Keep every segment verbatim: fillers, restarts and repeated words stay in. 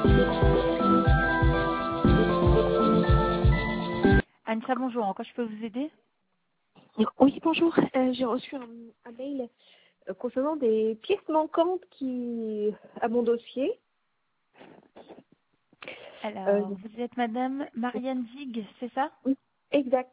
Anissa, bonjour. En quoi je peux vous aider? Oui, bonjour. Euh, j'ai reçu un, un mail euh, concernant des pièces manquantes qui à mon dossier. Euh, Alors, vous êtes Madame Marianne Zig, c'est ça? oui, exact.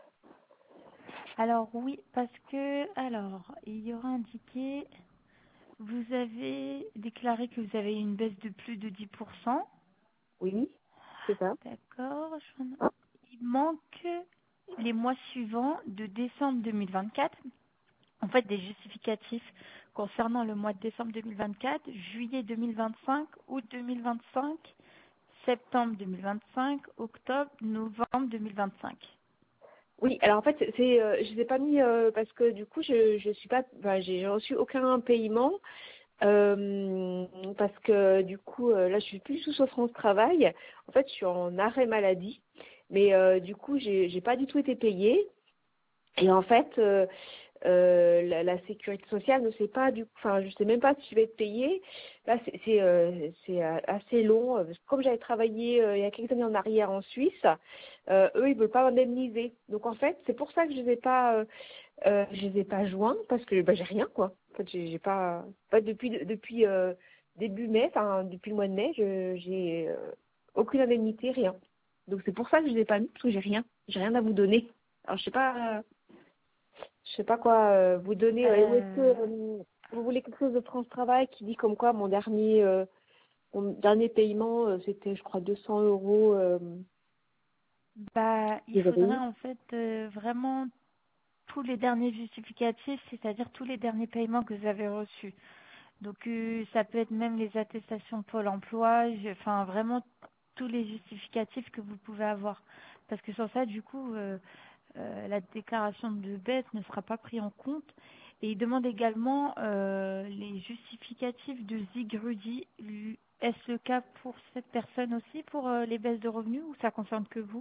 Alors oui, parce que, alors, il y aura indiqué, vous avez déclaré que vous avez une baisse de plus de dix pour cent. Oui, c'est ça. D'accord. je- Il manque les mois suivants de décembre deux mille vingt-quatre. En fait, des justificatifs concernant le mois de décembre deux mille vingt-quatre, juillet deux mille vingt-cinq, août deux mille vingt-cinq, septembre deux mille vingt-cinq, octobre, novembre deux mille vingt-cinq. Oui, alors en fait, c'est, euh, je les ai pas mis euh, parce que du coup, je, je suis pas, enfin, j'ai j'ai reçu aucun paiement euh, parce que du coup, euh, là, je suis plus sous France Travail. En fait, je suis en arrêt maladie, mais euh, du coup, j'ai j'ai pas du tout été payée. Et en fait, euh, euh, la, la sécurité sociale ne sait pas du coup, enfin, je sais même pas si je vais être payée. Là, c'est c'est euh, c'est, euh, assez long. euh, parce que Comme j'avais travaillé euh, il y a quelques années en arrière en Suisse, euh, eux, ils veulent pas m'indemniser. Donc en fait, c'est pour ça que je les ai pas, euh, euh, je les ai pas joints parce que bah, j'ai rien quoi. En fait, j'ai j'ai pas, pas depuis depuis euh, début mai, enfin depuis le mois de mai, je j'ai euh, aucune indemnité, rien. Donc c'est pour ça que je les ai pas mis parce que j'ai rien, j'ai rien à vous donner. Alors je sais pas. euh, je sais pas quoi euh, vous donner. Ouais. Ou est-ce que Euh, euh, vous voulez quelque chose de France Travail qui dit comme quoi mon dernier euh, mon dernier paiement euh, c'était je crois deux cents euros. Euh, bah, il que j'avais faudrait eu. en fait euh, vraiment tous les derniers justificatifs, c'est-à-dire tous les derniers paiements que vous avez reçus. Donc euh, ça peut être même les attestations Pôle emploi, je- enfin vraiment tous les justificatifs que vous pouvez avoir. Parce que sans ça, du coup, euh, euh, la déclaration de baisse ne sera pas prise en compte. Et il demande également euh, les justificatifs de Zigrudi. Est-ce le cas pour cette personne aussi, pour euh, les baisses de revenus, ou ça concerne que vous?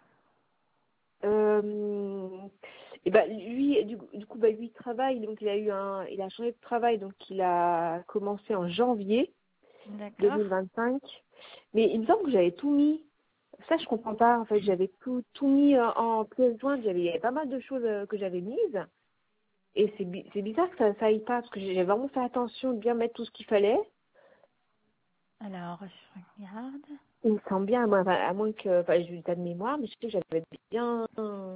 Euh, et ben lui du, du coup bah lui il travaille donc il a eu un il a changé de travail donc il a commencé en janvier D'accord. deux mille vingt-cinq. Mais il me semble que j'avais tout mis. Ça je comprends pas en fait j'avais tout tout mis euh, en pièce jointe. J'avais il y avait pas mal de choses euh, que j'avais mises. Et c'est bi- c'est bizarre que ça, ça aille pas, parce que j'ai vraiment fait attention de bien mettre tout ce qu'il fallait. Alors, je regarde. Il me semble bien, à moins, enfin, à moins que, enfin, j'ai eu tas de mémoire, mais je sais que j'avais bien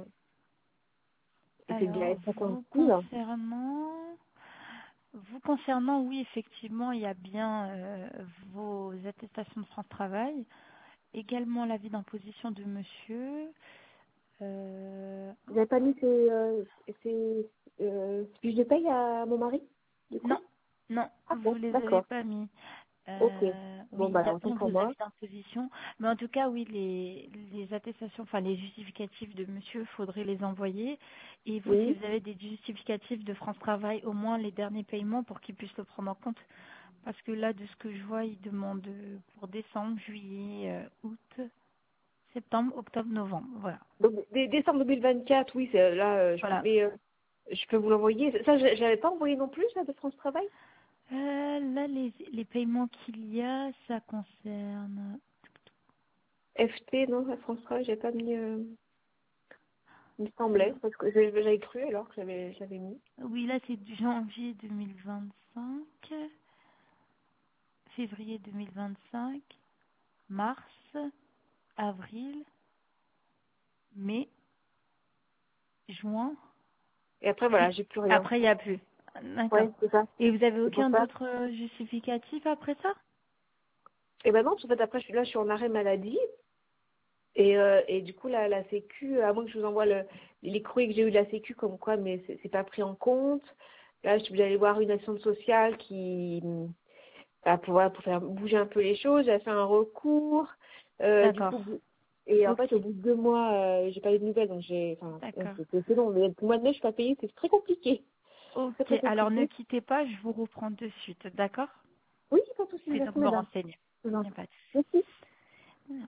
été bien Alors, être vous attentive. concernant, vous concernant, oui, effectivement, il y a bien euh, vos attestations de France Travail, également l'avis d'imposition de monsieur. Euh, J'avais pas mis ces, euh, ces euh, fiches de paye à mon mari, du coup. non, non, Ah vous bon, les avez d'accord. pas mis. Ok. Euh, Bon, oui, bah, il y a alors, tant bien pour vos moi. avis d'imposition, mais en tout cas, oui, les, les attestations, enfin les justificatifs de monsieur, faudrait les envoyer. Et vous, si Oui. vous avez des justificatifs de France Travail, au moins les derniers paiements pour qu'ils puissent le prendre en compte. Parce que là, de ce que je vois, il demande euh, pour décembre, juillet, euh, août, septembre, octobre, novembre. Voilà. Donc, dé- décembre deux mille vingt-quatre, oui, c'est là, euh, je, Voilà. mais euh, je peux vous l'envoyer. Ça, je j'avais pas envoyé non plus, ça, de France Travail. Euh, là, les, les paiements qu'il y a, ça concerne. F T, non, la France Travail, j'avais pas mis. Euh... Il me semblait, Alors, parce que j'avais j'avais cru alors que j'avais j'avais mis. oui, là, c'est du janvier deux mille vingt-cinq, février deux mille vingt-cinq, mars, avril, mai, juin. Et après, voilà, Et j'ai plus rien. après, il n'y a plus. D'accord. Ouais, c'est ça. Et vous avez C'est pour aucun ça. d'autre euh, justificatif après ça? Et ben non, en fait, après, je suis là, je suis en arrêt maladie. Et, euh, et du coup, la, la Sécu, à moins que je vous envoie le, les courriers que j'ai eu de la Sécu, comme quoi, mais c'est c'est pas pris en compte. Là, je suis allée voir une action sociale qui, bah, pour, voilà, pour faire bouger un peu les choses. J'ai fait un recours. Euh, du D'accord. coup, au bout- et en fait, Ok. au bout de deux mois, euh, j'ai pas eu de nouvelles, donc j'ai, enfin, ouais, D'accord. c'est c'est long, mais le mois de mai, je suis pas payée, c'est très compliqué. Très, Ok. très Alors, ne compliqué. quittez pas, je vous reprends de suite. D'accord? Oui, pas de souci, Je vais donc merci, me madame. renseigner. C'est Il n'y a gentil. pas de Merci. souci.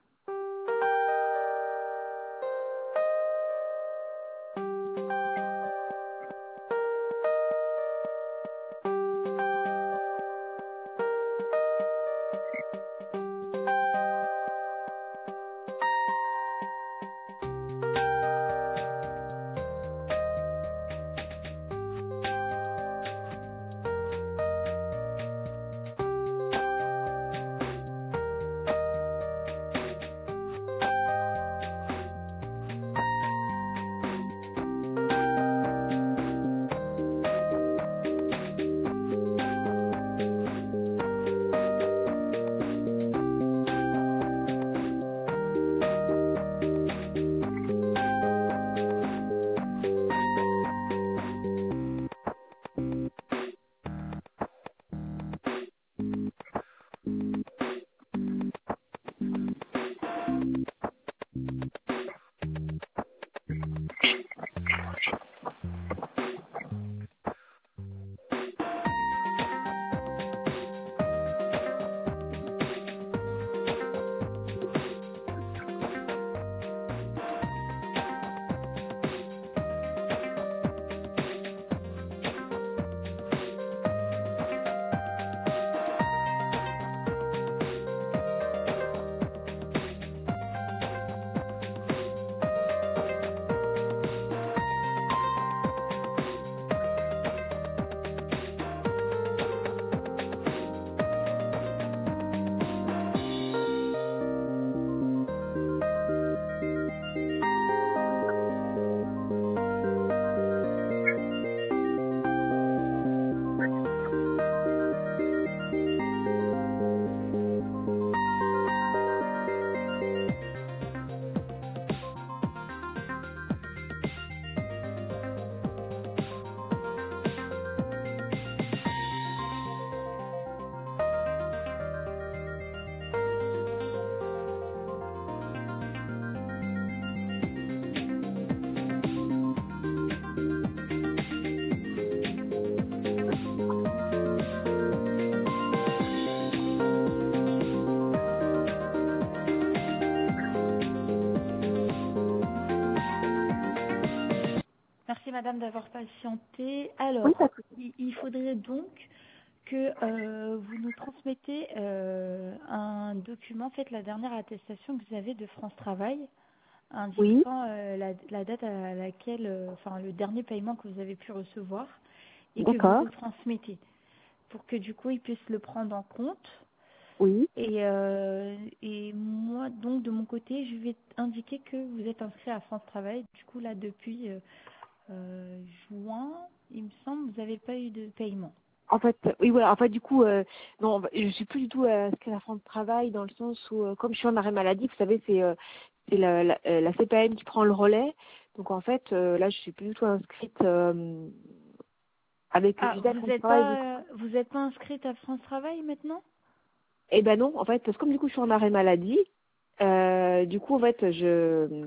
madame d'avoir patienté. Oui, pas Alors, de souci. il, il faudrait donc que euh, vous nous transmettez euh, un document, faites la dernière attestation que vous avez de France Travail, Oui, indiquant euh, la, la date à laquelle, euh, enfin le dernier paiement que vous avez pu recevoir et que vous d'accord. nous transmettez pour que du coup ils puissent le prendre en compte. Oui. Et, euh, et moi, donc, de mon côté, je vais indiquer que vous êtes inscrit à France Travail. Du coup, là, depuis euh, euh, juin, il me semble, vous n'avez pas eu de paiement. En fait, euh, oui, voilà. En fait, du coup, euh, non, bah, je suis plus du tout euh, inscrite à France Travail dans le sens où, euh, comme je suis en arrêt maladie, vous savez, c'est euh, c'est la, la, euh, la C P M qui prend le relais. Donc, en fait, euh, là, je suis plus du tout inscrite euh, avec Ah, j'étais à vous France n'êtes Travail. Du coup. pas, euh, vous n'êtes pas inscrite à France Travail maintenant? Eh ben non, en fait, parce que comme du coup, je suis en arrêt maladie, euh, du coup, en fait, je,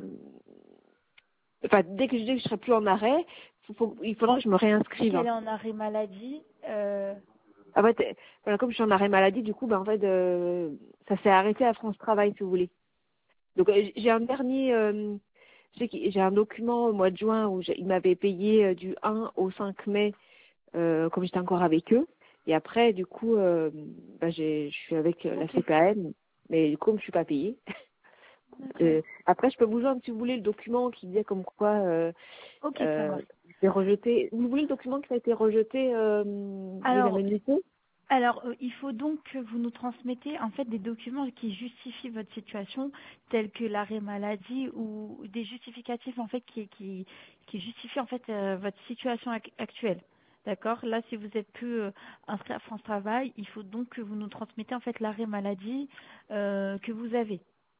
enfin, dès que je dis que je serai plus en arrêt, faut- faut- il faudra que je me Vu réinscrive. qu'elle Hein. est en arrêt maladie, euh, En fait, euh, voilà, comme je suis en arrêt maladie, du coup, ben, en fait, euh, ça s'est arrêté à France Travail, si vous voulez. Donc, euh, j'ai un dernier, euh, je sais que j'ai un document au mois de juin où j'ai- ils m'avaient payé euh, du un au cinq mai, euh, comme j'étais encore avec eux. Et après, du coup, euh, ben, j'ai, je suis avec euh, la ok, C P M, mais du coup, comme je suis pas payée. d'accord. euh, après, je peux vous joindre, si vous voulez, le document qui disait comme quoi euh, Ok, ça euh, marche. c'est rejeté. Vous voulez le document qui a été rejeté, euh, les Alors, indemnités? Alors, euh, il faut donc que vous nous transmettez en fait des documents qui justifient votre situation, tels que l'arrêt maladie ou des justificatifs en fait qui qui, qui justifient en fait euh, votre situation ac- actuelle. D'accord? Là, si vous êtes plus euh, inscrit à France Travail, il faut donc que vous nous transmettez en fait l'arrêt maladie euh, que vous avez.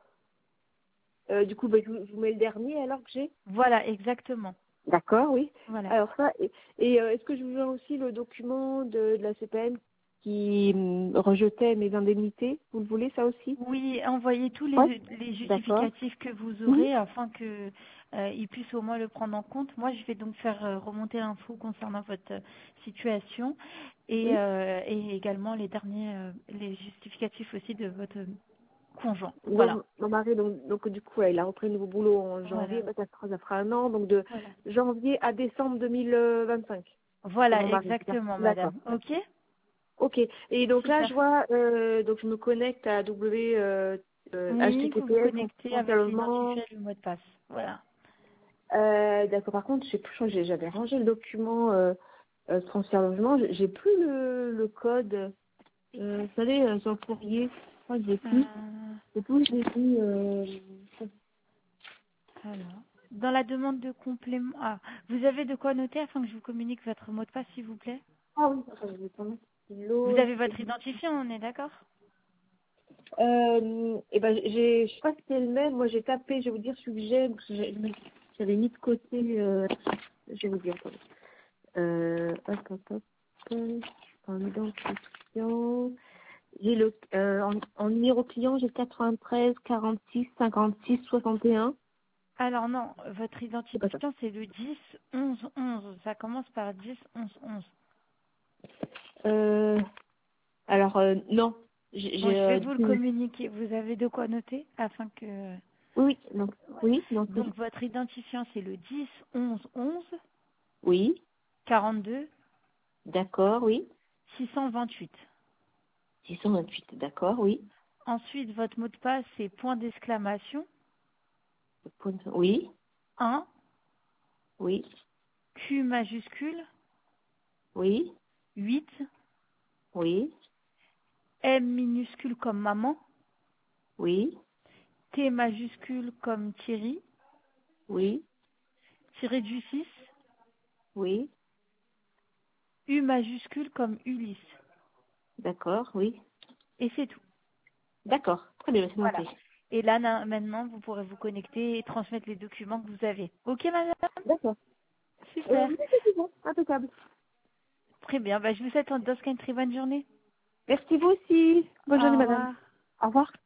Euh, du coup, ben, je, vous je vous mets le dernier alors que j'ai. Voilà, exactement. D'accord, oui. Voilà. Alors ça, et, et, euh, est-ce que je vous joins aussi le document de, de la C P M qui hum, rejetait mes indemnités? Vous le voulez, ça aussi? Oui, envoyez tous Oui. les, les D'accord. justificatifs que vous Mhm. aurez afin que euh, ils puissent au moins le prendre en compte. Moi, je vais donc faire euh, remonter l'info concernant votre euh, situation et, Oui. euh, et également les derniers euh, les justificatifs aussi de votre conjoint. Voilà. Mon, mon mari, donc, donc du coup, ouais, il a repris un nouveau boulot en janvier, Voilà. bah, ça, fera, ça fera un an, donc de Voilà. janvier à décembre deux mille vingt-cinq pour Voilà, mon mari, c'est ça? exactement, D'accord. madame. OK? Ok. Et donc là, Super. je vois, euh, donc je me connecte à W, euh, euh, Oui, vous vous H T T P S, connectez avec transfèrement. l'identifiant et le mot de passe. Voilà. Euh, d'accord. Par contre, je sais plus, je crois que j'ai- j'avais rangé le document euh, euh, transfert logement. J'ai j'ai plus le, le code. Euh, vous savez, euh, sur le courrier. Je crois que j'ai Euh, plus. C'est tout, j'ai plus. Euh... Alors, dans la demande de complément, ah, vous avez de quoi noter afin que je vous communique votre mot de passe, s'il vous plaît? Ah oui, attends, je vais prendre Vous stylo. avez votre identifiant, on est d'accord? Euh, et ben, j'ai, je sais pas si c'est le même. Moi, j'ai tapé, je vais vous dire celui que j'ai, parce que j'ai- j'avais mis de côté. Euh, je vais vous dire. Attendez. Euh, hop, hop, hop. En identifiant. J'ai le, euh, en, en numéro client, j'ai quatre-vingt-treize, quarante-six, cinquante-six, soixante et un. Alors non, votre C'est pas ça. identifiant c'est le dix onze onze. Ça commence par dix onze onze. Euh, alors, euh, non. J'ai, Bon, j'ai, je vais euh, vous le du- communiquer. Vous avez de quoi noter afin que... oui, donc, Voilà. oui, donc, oui. Donc votre identifiant c'est le dix onze onze Oui, quarante-deux d'accord, oui. six cent vingt-huit. six cent vingt-huit, d'accord, oui. Ensuite, votre mot de passe c'est point d'exclamation Oui, un oui, Q majuscule oui, huit oui, M minuscule comme maman, oui, T majuscule comme Thierry, oui, tiré du six, oui, U majuscule comme Ulysse. d'accord, oui. Et c'est tout. D'accord, très bien, c'est Voilà. noté. Et là, na- maintenant, vous pourrez vous connecter et transmettre les documents que vous avez. Ok, madame? D'accord. Euh, Super. oui, c'est bon, impeccable. Très bien. Bah, je vous souhaite en- dans ce cas une très bonne journée. Merci vous aussi. Bonne journée, Au madame. revoir. Au revoir.